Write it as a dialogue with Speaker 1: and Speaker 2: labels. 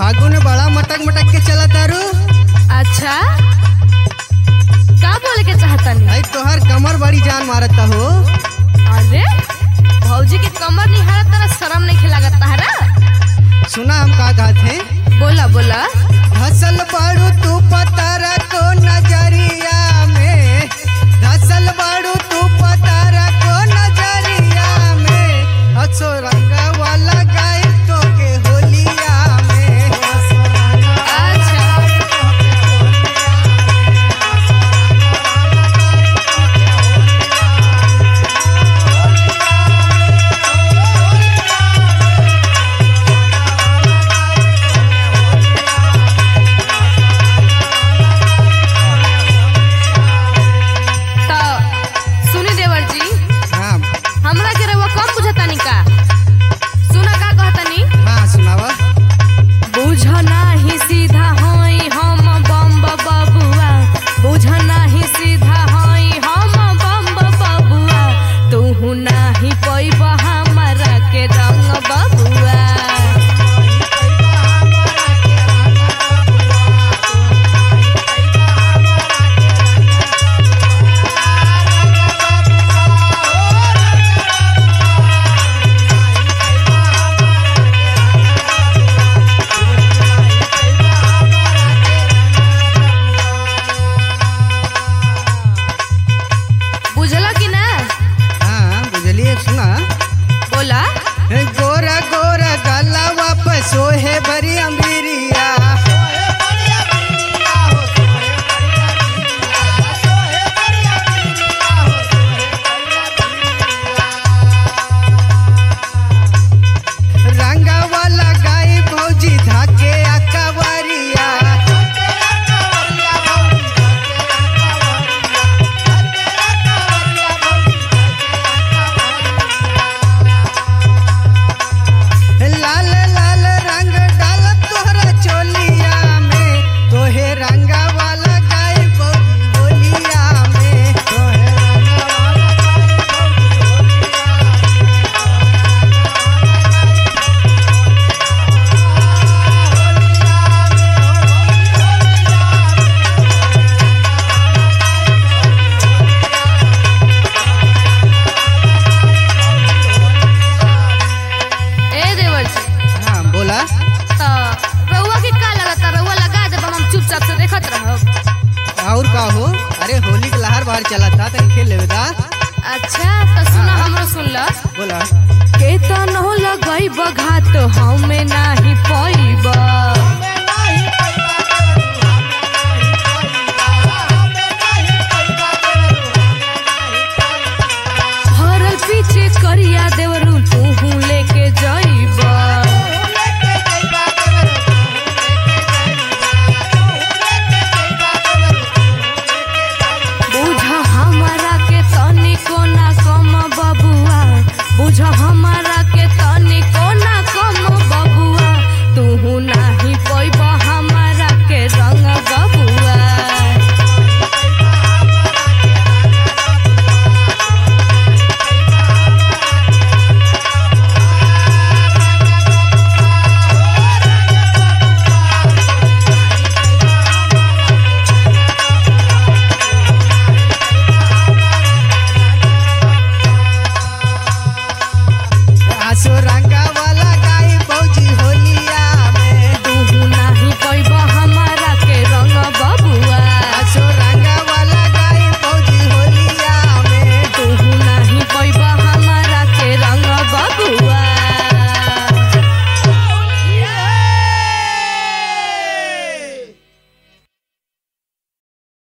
Speaker 1: फागुन बड़ा मटक मटक के चला तारू।
Speaker 2: अच्छा का बोले के चाहता नहीं?
Speaker 1: आई तोहर कमर बड़ी जान मारता हो।
Speaker 2: अरे भौजी के कमर निहारत तरह शर्म नहीं खिलागत तारा।
Speaker 1: सुना हम का कहत हैं?
Speaker 2: बोला बोला।
Speaker 1: धसल बाड़ू तू पतारा को नजरिया में, धसल बाड़ू तू पतारा को नजरिया में, अक्सो रंग वाला गाय तो के होलिया में।
Speaker 2: अच्छा गोरा गोरा गला वापस सोहे भरी अमीरिया। रंगा वाला गाय भौजी धाके अकवरिया। लाल लाल रंग डाल तोहरा चोलिया में, तोहे रंगा वाला गाय होलिया में, तोहे रंगा वाला बोला। रउआ के का लगता? रउआ लगा दे हम चुपचाप से देखत रहब।
Speaker 1: और का हो? अरे होली के लहर बाहर चला था तो खेल लेवे दा।
Speaker 2: अच्छा तो सुना हमरो सुन ल।
Speaker 1: बोला।
Speaker 2: केतनो लगई बघात हमें नाही पइबा, हरल पीछे करिया देवरू तू लेके जाइबा। बुझा हमारा के तनिको ना कम बबुआ, बुझा हमारा के तनिको ना कम बबुआ, तू नाही पइबा हमारा के रंग बबुआ।
Speaker 1: आसो रंग